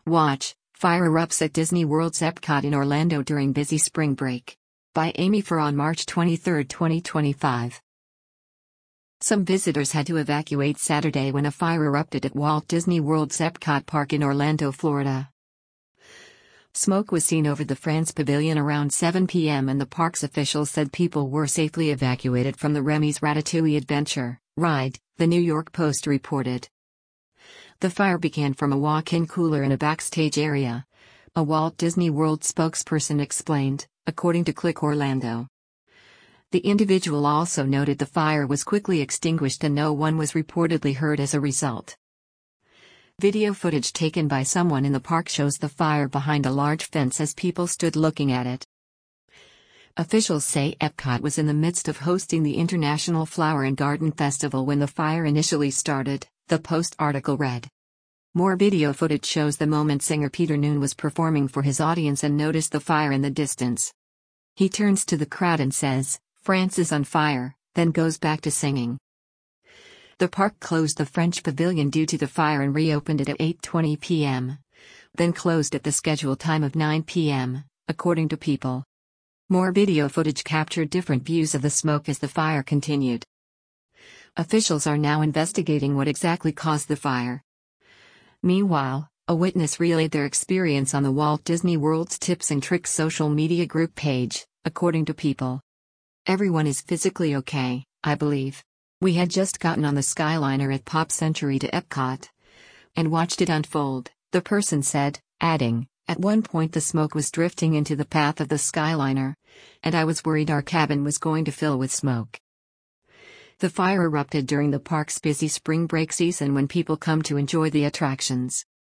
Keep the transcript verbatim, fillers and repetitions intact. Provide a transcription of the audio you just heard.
Watch, Fire Erupts at Disney World's Epcot in Orlando During Busy Spring Break. By Amy Farr on March twenty-third, twenty twenty-five. Some visitors had to evacuate Saturday when a fire erupted at Walt Disney World's Epcot Park in Orlando, Florida. Smoke was seen over the France Pavilion around seven p m and the park's officials said people were safely evacuated from the Remy's Ratatouille Adventure ride, the New York Post reported. The fire began from a walk-in cooler in a backstage area, a Walt Disney World spokesperson explained, according to Click Orlando. The individual also noted the fire was quickly extinguished and no one was reportedly hurt as a result. Video footage taken by someone in the park shows the fire behind a large fence as people stood looking at it. Officials say Epcot was in the midst of hosting the International Flower and Garden Festival when the fire initially started, the Post article read. More video footage shows the moment singer Peter Noone was performing for his audience and noticed the fire in the distance. He turns to the crowd and says, "France is on fire," then goes back to singing. The park closed the French Pavilion due to the fire and reopened it at eight twenty p m, then closed at the scheduled time of nine p m, according to People. More video footage captured different views of the smoke as the fire continued. Officials are now investigating what exactly caused the fire. Meanwhile, a witness relayed their experience on the Walt Disney World's Tips and Tricks social media group page, according to People. "Everyone is physically okay, I believe. We had just gotten on the Skyliner at Pop Century to Epcot and watched it unfold," the person said, adding, "At one point the smoke was drifting into the path of the Skyliner, and I was worried our cabin was going to fill with smoke." The fire erupted during the park's busy spring break season when people come to enjoy the attractions.